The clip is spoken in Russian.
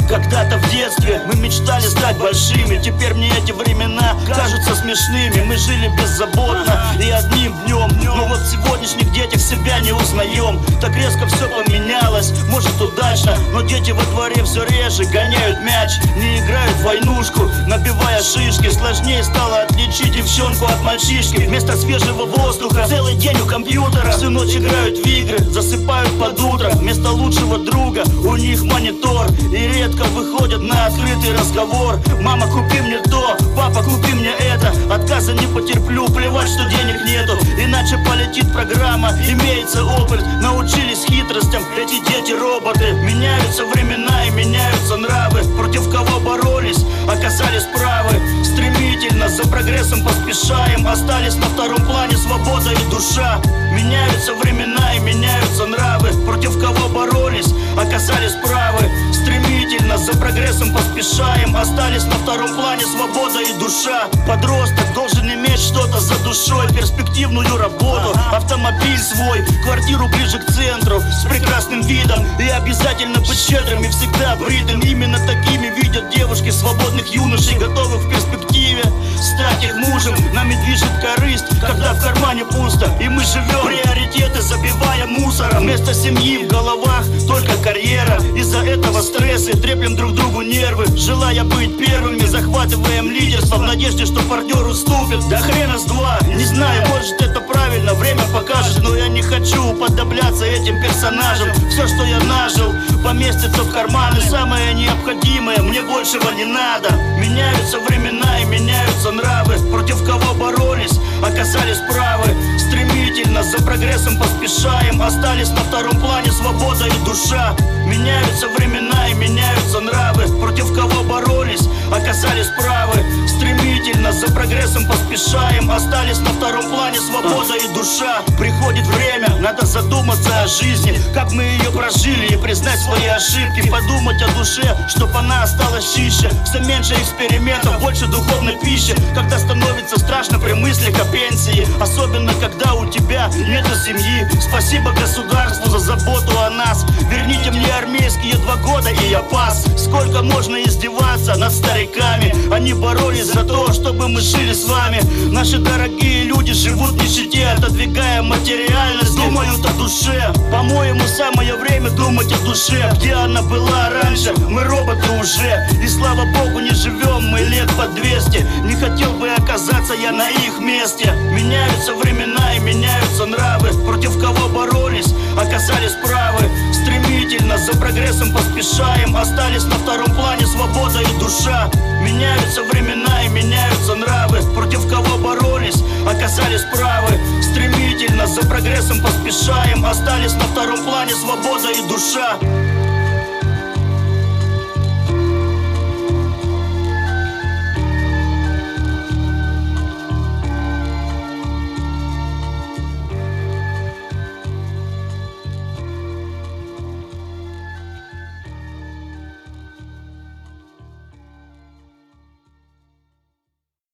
Когда-то в детстве мы мечтали стать большими. Теперь мне эти времена кажутся смешными. Мы жили беззаботно и одним днем. Но вот в сегодняшних детях себя не узнаем. Так резко все поменялось, может удачно, но дети во дворе все реже гоняют мяч, не играют в войнушку, набивая шишки. Сложнее стало отличить девчонку от мальчишки. Вместо свежего воздуха целый день у компьютера. Всю ночь играют в игры, засыпают под утро. Вместо лучшего друга у них монитор. И редко выходят на открытый разговор. Мама, купи мне то, папа, купи мне это. Отказа не потерплю, плевать, что денег нету. Иначе полетит программа, имеется опыт. Научились хитростям эти дети-роботы. Меняются времена и меняются нравы. Против кого боролись, оказались правы. Стремительно за прогрессом поспешаем. Остались на втором плане свобода и душа. Меняются времена и меняются нравы. Против кого боролись, оказались правы. Стремительно за прогрессом поспешаем. Остались на втором плане свобода и душа. Подросток должен иметь что-то за душой. Перспективную работу, автомобиль свой, квартиру ближе к центру, с прекрасным видом. И обязательно быть щедрым и всегда бритым. Именно такими видят девушки свободных юношей, готовых в перспективе стать их мужем. Нами движет корысть, когда в кармане пусто. И мы живем приоритеты, забивая мусором. Вместо семьи в головах только карьера. Из-за этого стрессы, треплем друг другу нервы. Желая быть первыми, захватываем лидерство в надежде, что партнер уступит. Да хрена с два, не знаю, может это правильно, время покажет. Но я не хочу уподобляться этим персонажам. Все, что я нажил, поместится в карманы. Самое необходимое, мне большего не надо. Меняются времена и меняются нравы. Против кого боролись, оказались правы. Стремительно за прогрессом поспешаем. Остались на втором плане свобода и душа. Меняются времена и меняются нравы. Против кого боролись, оказались правы. Стремительно за прогрессом поспешаем. Остались на втором плане свобода и душа. Приходит время, надо задуматься о жизни, как мы ее прожили, и признать свои ошибки. Подумать о душе, чтоб она осталась чище. Все меньше экспериментов, больше духовной пищи. Когда становится страшно при мыслях о пенсии, особенно когда у тебя нету семьи. Спасибо государству за заботу о нас. Верните мне армейские 2 года, и я пас. Сколько можно издеваться над стариками? Они боролись за то, чтобы мы жили с вами. Наши дорогие люди живут в нищете, отодвигая материальность. Думают о душе. По-моему, самое время думать о душе. Где она была раньше? Мы роботы уже. И слава богу, не живем мы лет по 200. Не хотел бы оказаться я на их месте. Меняются времена и меняются нравы. Против кого боролись, оказались правы. Стремительно за прогрессом поспешаем. Остались на втором плане свобода и душа. Меняются времена и меняются нравы. Против кого боролись, оказались правы. Стремительно за прогрессом поспешаем. Остались на втором плане свобода и душа.